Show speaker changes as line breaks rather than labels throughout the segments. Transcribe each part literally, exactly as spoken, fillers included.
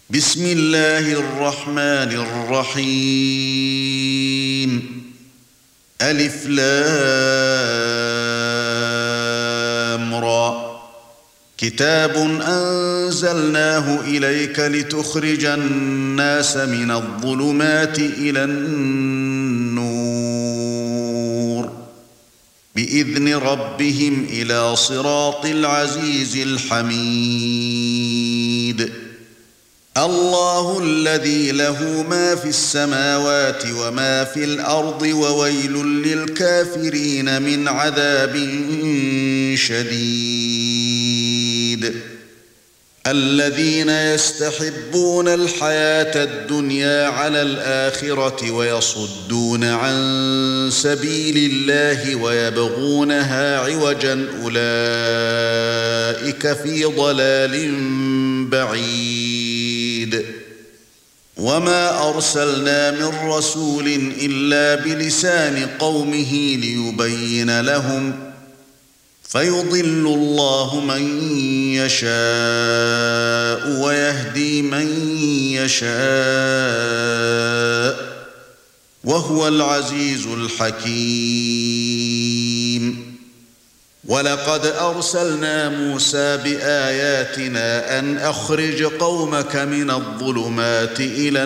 بسم الله الرحمن الرحيم ألف لام را كتاب أنزلناه إليك لتخرج الناس من الظلمات إلى النور بإذن ربهم إلى صراط العزيز الحميد الله الذي له ما في السماوات وما في الأرض وويل للكافرين من عذاب شديد الذين يستحبون الحياة الدنيا على الآخرة ويصدون عن سبيل الله ويبغونها عوجا أولئك في ضلال بعيد وما أرسلنا من رسول إلا بلسان قومه ليبين لهم فيضل الله من يشاء ويهدي من يشاء وهو العزيز الحكيم ولقد أرسلنا موسى بآياتنا أن أخرج قومك من الظلمات إلى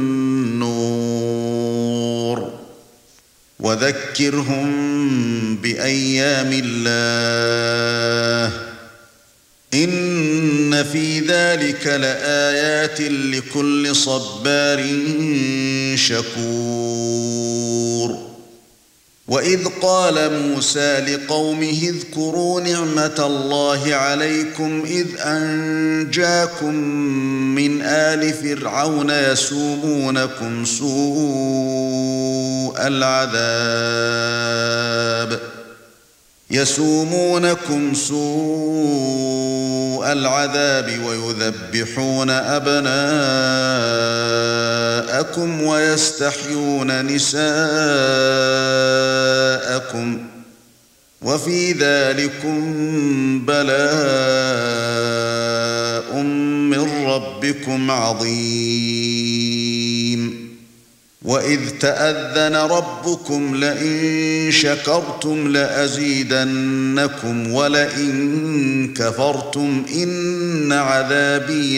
النور وذكرهم بأيام الله إن في ذلك لآيات لكل صبار شكور وإذ قال موسى لقومه اذكروا نعمة الله عليكم إذ أنجاكم من آل فرعون يسومونكم سوء العذاب يسومونكم سوء العذاب ويذبحون أبناءكم ويستحيون نساءكم وفي ذلكم بلاء من ربكم عظيم وإذ تأذن ربكم لئن شكرتم لأزيدنكم ولئن كفرتم إن عذابي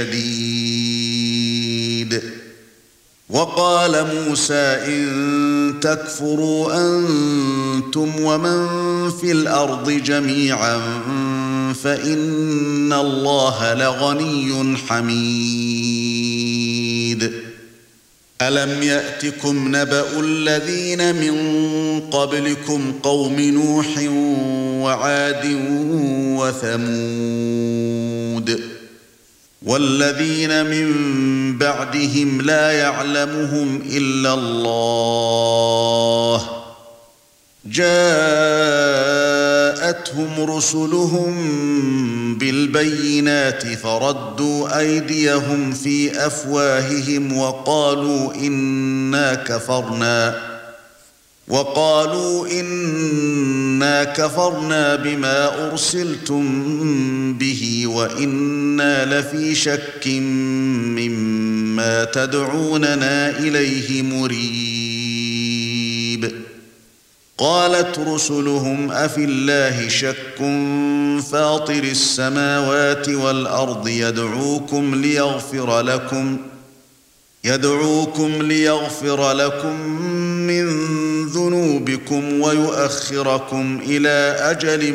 لشديد وقال موسى إن تكفروا أنتم ومن في الأرض جميعا فإن الله لغني حميد ألم يأتكم نبأ الذين من قبلكم قوم نوح وعاد وثمود والذين من بعدهم لا يعلمهم إلا الله جاءتهم رسلهم بالبينات فردوا أيديهم في أفواههم وقالوا إنا كفرنا وقالوا إنا كفرنا بما أرسلتم به وإنا لفي شك مما تدعوننا إليه مريب قالت رسلهم أفي الله شك فاطر السماوات والأرض يدعوكم ليغفر لكم يدعوكم ليغفر لكم من ذنوبكم ويؤخركم إلى أجل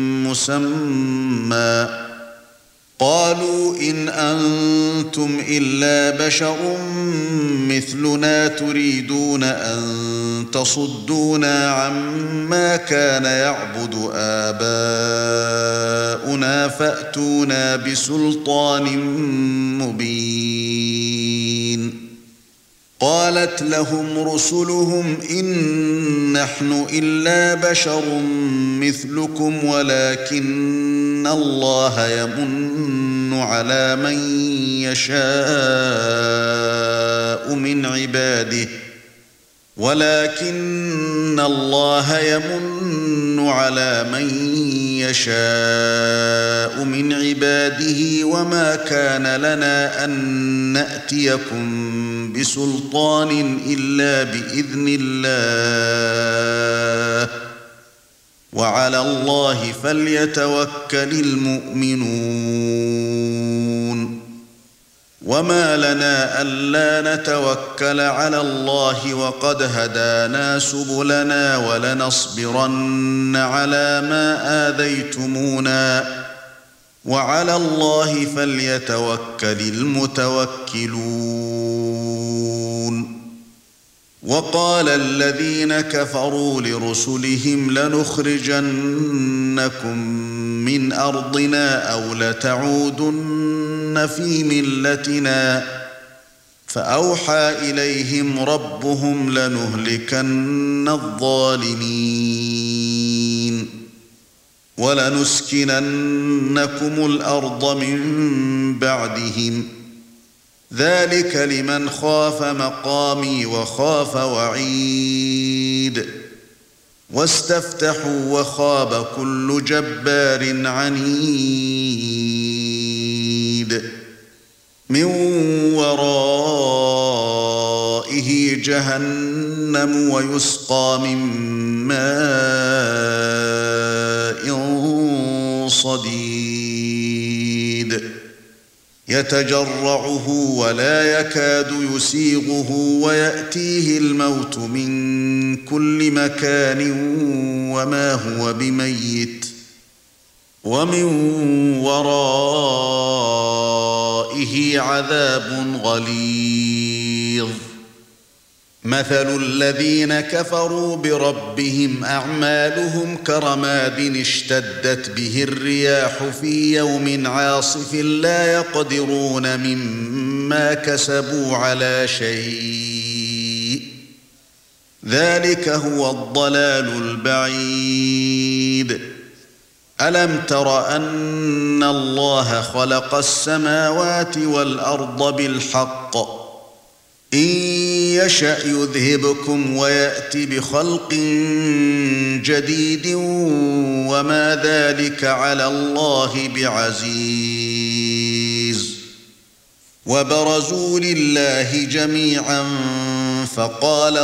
مسمى قالوا إن أنتم إلا بشر مثلنا تريدون أن تصدونا عما كان يعبد آباؤنا فأتونا بسلطان مبين قالت لهم رسلهم إن نحن إلا بشر مثلكم ولكن الله يمن على من يشاء من عباده ولكن الله يمن على من يشاء من عباده وما كان لنا أن نأتيكم بسلطان إلا بإذن الله وعلى الله فليتوكل المؤمنون وما لنا ألا نتوكل على الله وقد هدانا سبلنا ولنصبرن على ما آذيتمونا وعلى الله فليتوكل المتوكلون وقال الذين كفروا لرسلهم لنخرجنكم من أرضنا أو لتعودن في ملتنا فأوحى إليهم ربهم لنهلكن الظالمين ولنسكننكم الأرض من بعدهم ذلك لمن خاف مقامي وخاف وعيد واستفتحوا وخاب كل جبار عنيد من ورائه جهنم ويسقى من ماء صديد يتجرعه ولا يكاد يسيغه ويأتيه الموت من كل مكان وما هو بميت ومن ورائه عذاب غليظ مثل الذين كفروا بربهم أعمالهم كرماد اشتدت به الرياح في يوم عاصف لا يقدرون مما كسبوا على شيء ذلك هو الضلال البعيد ألم تر أن الله خلق السماوات والأرض بالحق إن يشأ يذهبكم ويأت بخلق جديد وما ذلك على الله بعزيز وبرزوا لله جميعا فقال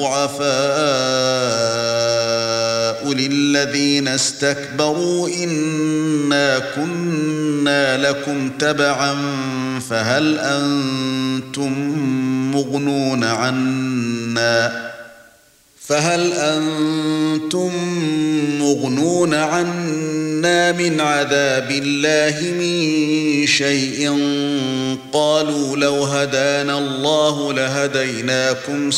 الضعفاء للذين استكبروا إنا كنا لكم تبعا فهل أنتم مغنون عنا فهل أنتم مغنون عنا من عذاب الله من شيء قالوا لو هدانا الله لهديناكم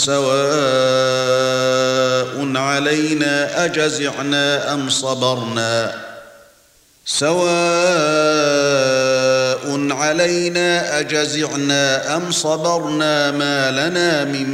سواء علينا أجزعنا أم صبرنا سواء علينا أجزعنا أم صبرنا ما لنا من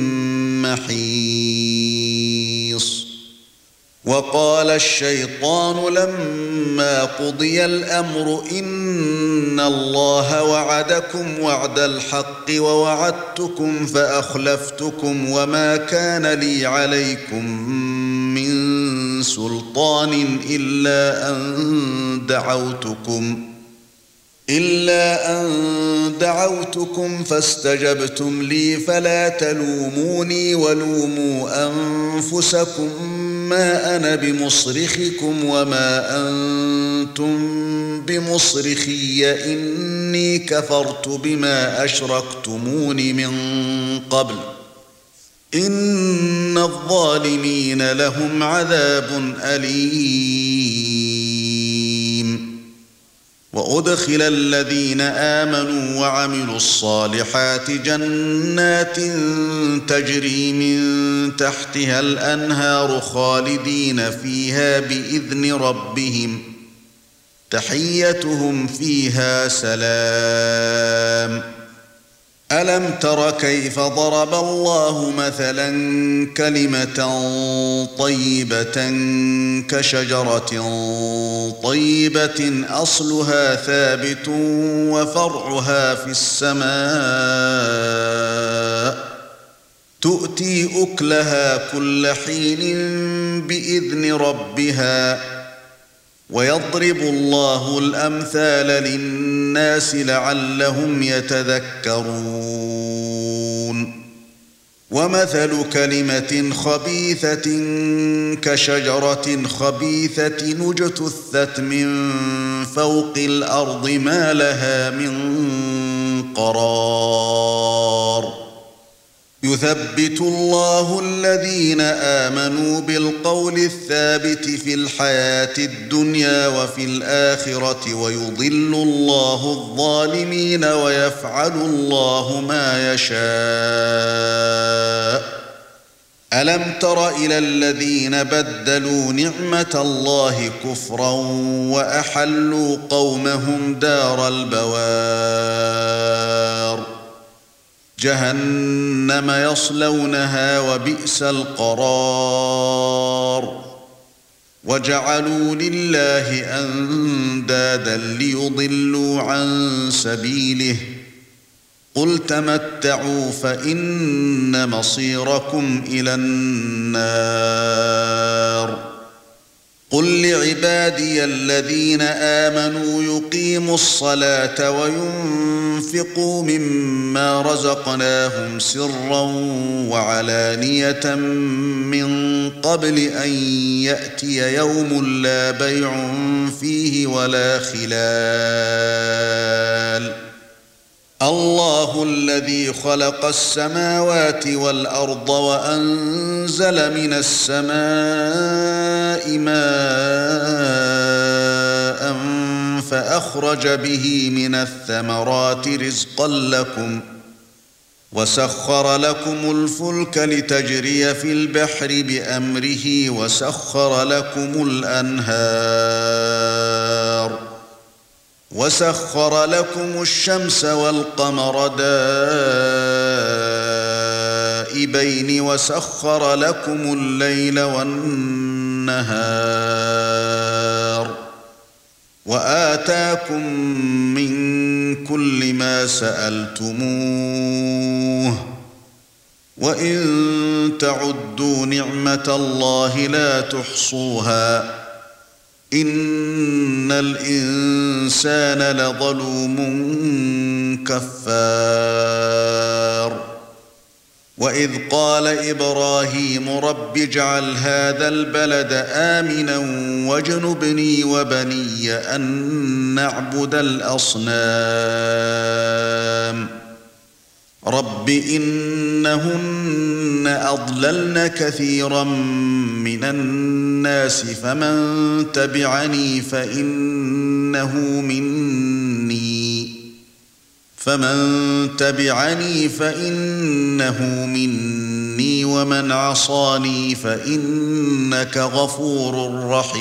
محيص وقال الشيطان لما قضي الأمر إن الله وعدكم وعد الحق ووعدتكم فأخلفتكم وما كان لي عليكم من سلطان إلا أن دعوتكم إلا أن دعوتكم فاستجبتم لي فلا تلوموني ولوموا أنفسكم ما أنا بمصرخكم وما أنتم بمصرخي إني كفرت بما أشركتمون من قبل إن الظالمين لهم عذاب أليم وأدخل الذين آمنوا وعملوا الصالحات جنات تجري من تحتها الأنهار خالدين فيها بإذن ربهم تحيتهم فيها سلام ألم تر كيف ضرب الله مثلا كلمة طيبة كشجرة طيبة أصلها ثابت وفرعها في السماء تؤتي أكلها كل حين بإذن ربها ويضرب الله الأمثال للناس لعلهم يتذكرون ومثل كلمة خبيثة كشجرة خبيثة اجتثت من فوق الأرض ما لها من قرار يثبت الله الذين آمنوا بالقول الثابت في الحياة الدنيا وفي الآخرة ويضل الله الظالمين ويفعل الله ما يشاء ألم تر إلى الذين بدلوا نعمة الله كفرا وأحلوا قومهم دار البوار جهنم يصلونها وبئس القرار وجعلوا لله أندادا ليضلوا عن سبيله قل تمتعوا فإن مصيركم إلى النار قل لعبادي الذين آمنوا يقيموا الصلاة وينفقوا مما رزقناهم سرا وعلانية من قبل أن يأتي يوم لا بيع فيه ولا خلال الله الذي خلق السماوات والأرض وأنزل من السماء ماء فأخرج به من الثمرات رزقا لكم وسخر لكم الفلك لتجري في البحر بأمره وسخر لكم الأنهار وسخر لكم الشمس والقمر دائبين وسخر لكم الليل والنهار وآتاكم من كل ما سألتموه وإن تعدوا نعمة الله لا تحصوها إن الإنسان لظلوم كفار وإذ قال إبراهيم رب اجعل هذا البلد آمنا واجنبني وبني أن نعبد الأصنام رب إنهن أضللن كثيرا من الناس فمن تبعني فإنه مني فمن تبعني فإنه مني ومن عصاني فإنك غفور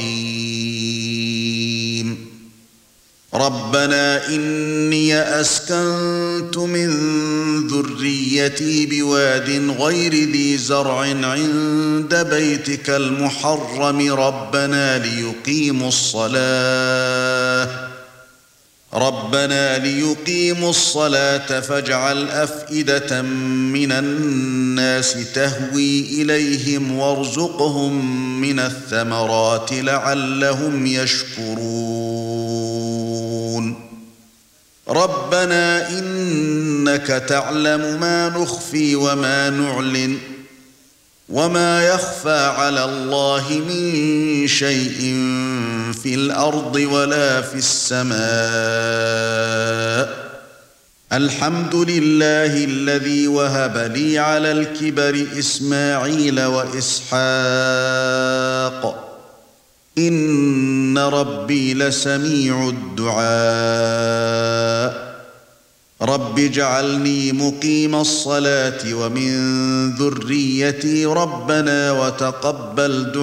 رحيم ربنا إني أسكنت من ذريتي بواد غير ذي زرع عند بيتك المحرم ربنا ليقيموا الصلاة ربنا ليقيموا الصلاة فاجعل أفئدة من الناس تهوي إليهم وارزقهم من الثمرات لعلهم يشكرون ربنا إنك تعلم ما نخفي وما نعلن وما يخفى على الله من شيء في الأرض ولا في السماء الحمد لله الذي وهب لي على الكبر إسماعيل وإسحاق إن ربي لسميع الدعاء رب اجعلني مقيم الصلاة ومن ذريتي ربنا وتقبل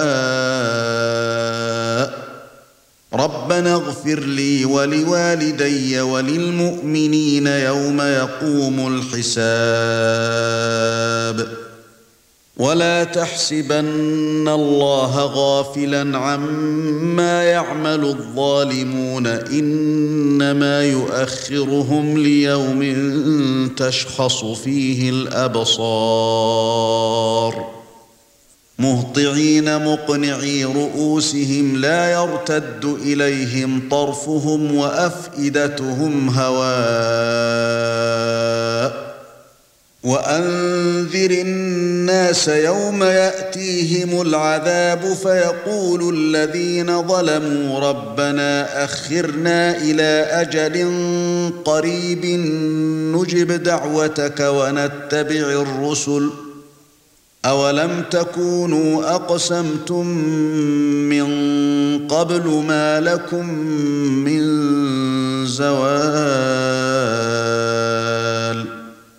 دعاء ربنا اغفر لي ولوالدي وللمؤمنين يوم يقوم الحساب ولا تحسبن الله غافلا عما يعمل الظالمون انما يؤخرهم ليوم تشخص فيه الابصار مهطعين مقنعي رؤوسهم لا يرتد اليهم طرفهم وافئدتهم هواء وأنذر الناس يوم يأتيهم العذاب فيقول الذين ظلموا ربنا أخرنا إلى أجل قريب نجب دعوتك ونتبع الرسل أولم تكونوا أقسمتم من قبل ما لكم من زوال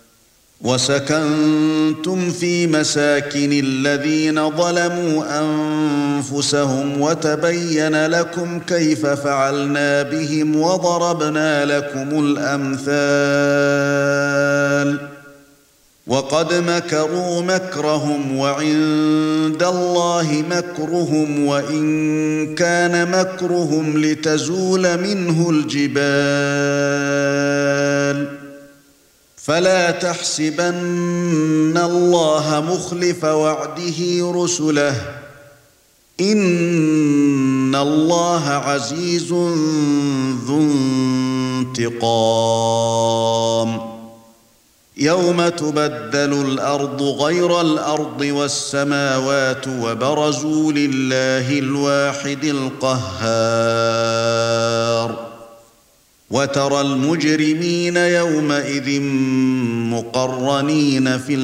وسكنتم في مساكن الذين ظلموا أنفسهم وتبين لكم كيف فعلنا بهم وضربنا لكم الأمثال وقد مكروا مكرهم وعند الله مكرهم وإن كان مكرهم لتزول منه الجبال فلا تحسبن الله مخلف وعده رسله إن الله عزيز ذو انتقام يوم تبدل الأرض غير الأرض والسماوات وبرزوا لله الواحد القهار وترى المجرمين يومئذ مقرنين في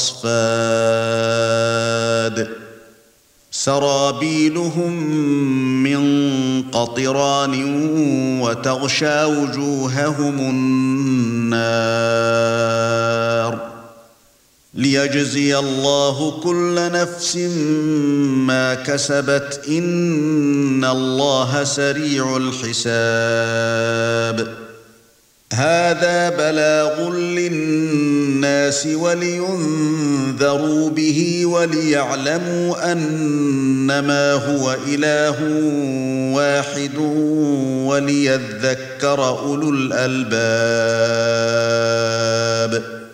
الأصفاد سرابيلهم من قطران وتغشى وجوههم النار ليجزي الله كل نفس ما كسبت إن الله سريع الحساب هذا بلاغ للناس ولينذروا به وليعلموا أنما هو إله واحد وليذكر أولو الألباب